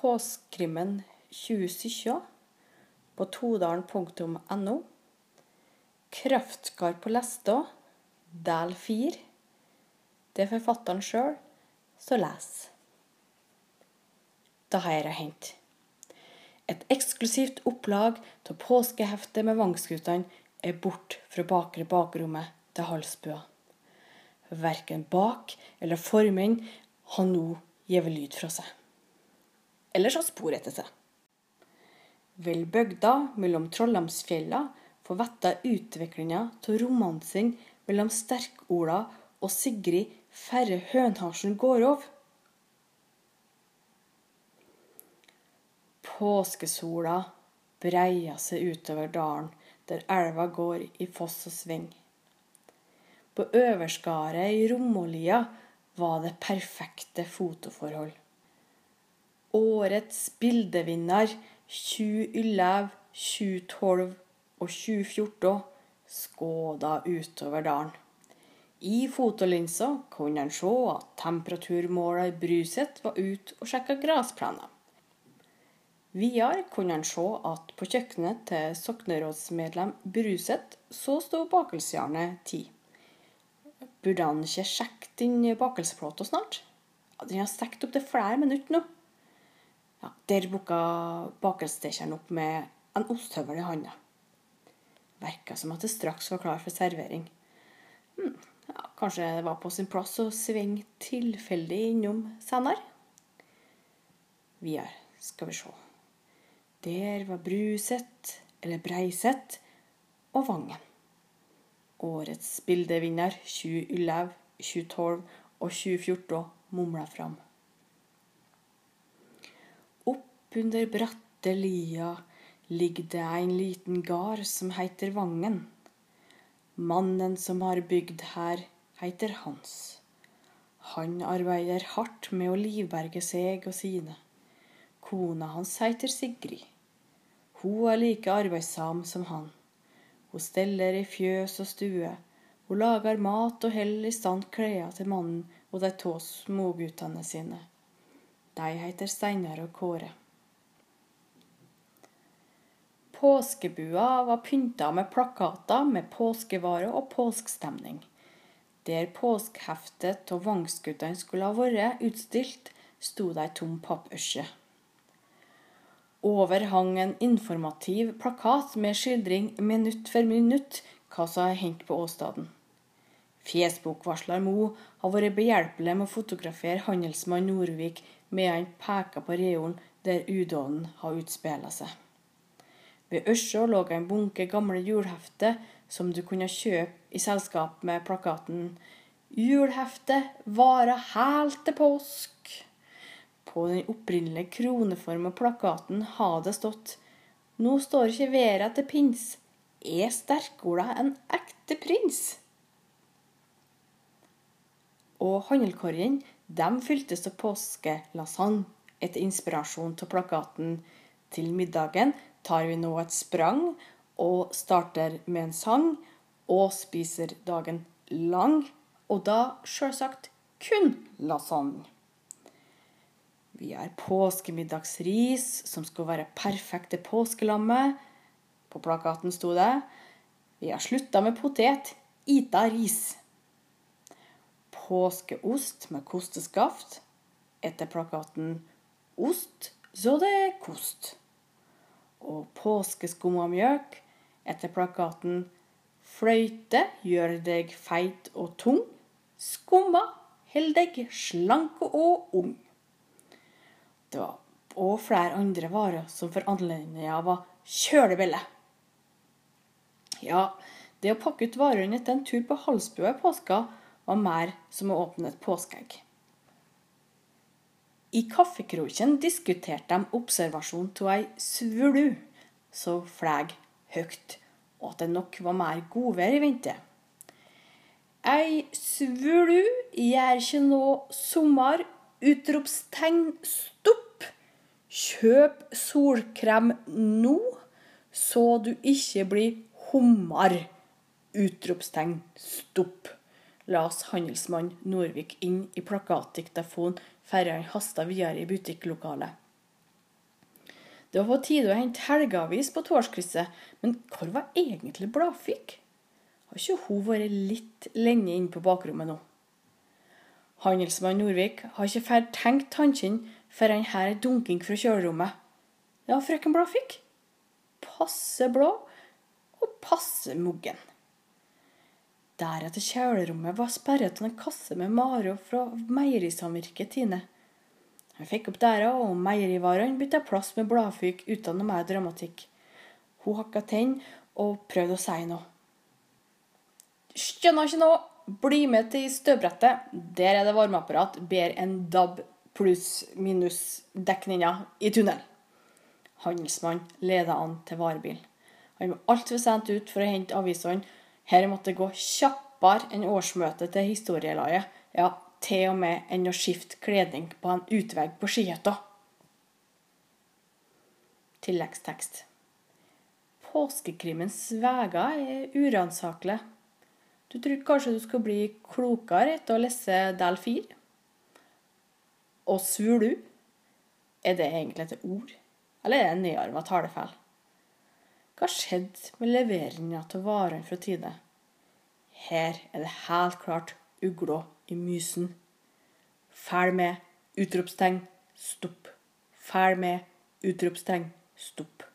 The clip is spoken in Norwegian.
Påskekrimmen 2017 på todalen.no. Kraftkar på Lestå, del 4. Det er forfatteren selv, så les. Da har jeg hendt. Et eksklusivt opplag til påskeheftet med Vangsguttene er bort fra bakre bakrommet til Halsbua. Hverken bak eller formenn har nå givet lyd fra seg. Eller så spor etter seg. Vel bygda mellom Trollhamnsfjella får vette utviklingen til romansen mellom Sterkola og Sigrid Ferre Hønharsen Gårdov. Påskesola breier seg utover dalen der elva går i foss og sving. På øverskaret i Rommolia var det perfekte fotoforhold. Årets bildevinner 2011, 2012 og 2014 skåda utover dalen. I fotolinsa kunne han se at temperaturmåler i Bruset var ute og sjekket grasplaner. Videre kunne han se at på kjøkkenet til soknerådsmedlem Bruset så stod bakelsjernet 10. Burde han ikke sjekke din bakelsplåte snart? Ja, den har stekt opp til flere minutter nå. Ja, der bukket bakelstekeren opp med en osthøvel i handa. Verket som at det straks var klar for servering. Ja, kanskje det var på sin plass å svinge tilfeldig innom senere. Videre skal vi se. Der var Bruset, eller Breiset, og Vangen. Årets bildevinner 2011, 2012 og 2014 mumlet fram. Opp under bratte lia ligger det en liten gard som heter Vangen. Mannen som har bygd her heter Hans. Han arbeider hardt med å livberge seg og sine. Kona hans heter Sigrid. Hun er like arbeidssam som han. Hun steller i fjøs og stue. Hun lager mat og heller i stand klær til mannen og de 2 småguttene sine. De heter Steinar og Kåre. Påskebua var pyntet med plakater med påskevare og påskstemning. Der påskeheftet og Vangsguttene skulle ha vært utstilt, stod det en tom pappørse. Over hang en informativ plakat med skildring minutt for minutt hva som har hengt på åstaden. Fjesbokvarsler Mo har vært behjelpelig med å fotografere handelsmann Norvik med han peker på reolen der udåden har utspillet seg. Ved ørsa lå en bunke gamle julhefte som du kunne kjøpe i selskap med plakaten «Julhefte varer helt til påsk». På den opprinnelige kroneformede plakaten har det stått «Nå står ikke været til pins, er Sterkola en ekte prins?» Og handelkorgen, dem fyltes av påskelasagne etter inspirasjon til plakaten. Til middagen tar vi nå et sprang og starter med en sang og spiser dagen lang, og da selvsagt kun lasagne. Vi har påskemiddagsris som skal være perfekte påskelammet. På plakaten stod det «Vi har sluttet med potet, ita ris». Påskeost med kosteskaft. Etter plakaten «Ost, så det er kost». Og påskeskummamjøk. Etter plakaten «Fløyte gjør deg feit og tung. Skumma held deg slanke og ung». Det var også flere andre varer som for anledningen var kjølebille. Ja, det å pakke ut varene etter en tur på Halsbua i påska var mer som å åpne et påskeegg. I kaffekroken diskuterte de observasjon til ei svulu, så fløy høyt, og at det nok var mer godvær i vente. Ei svulu gjør ikke nå sommer, utropstegn stopp. Kjøp solkrem nå, så du ikke blir hummer. Utropstegn stopp. Las handelsmann Norvik inn i plakatdiktafon før han hastet videre i butikklokalet. Det var på tide å hente helgeavis på Tårskrysset, men hvor var egentlig Bladfyk? Har ikke hun vært litt lenge inn på bakrommet nå? Handelsmann Norvik har ikke fært tenkt tanken før han her dunking fra kjølerommet. Ja, frøken Bladfyk. Passe blå og passe muggen. Der etter kjølerommet var sperret til en kasse med Maro fra meierisamvirket Tine. Han fikk opp døra, og meierivarene bytta plass med Bladfyk uten noe mer dramatikk. Hun hakket tenn og prøvde å si noe. Skjønner ikke noe. Bli med til støvbrettet. Der er det varmeapparat, ber en DAB pluss minus dekninga i tunnel. Handelsmann ledet an til varebil. Han var alt for sent ut for å hente avisene. Her måtte gå kjappere enn årsmøtet til historielaget. Ja, til og med enn å skifte kledning på en utvegg på skihytta. Tilleggstekst. Påskekrimens veger er uransakelig. Du trodde kanskje du skulle bli klokere etter å lese del 4? Og svulu? Er det egentlig et ord? Eller er det en nedarvet talefeil? Hva skjedde med leveringen til varene fra Tine? Her er det helt klart ugla i mysen. Følg med, utropstegn, stopp. Følg med, utropstegn, stopp.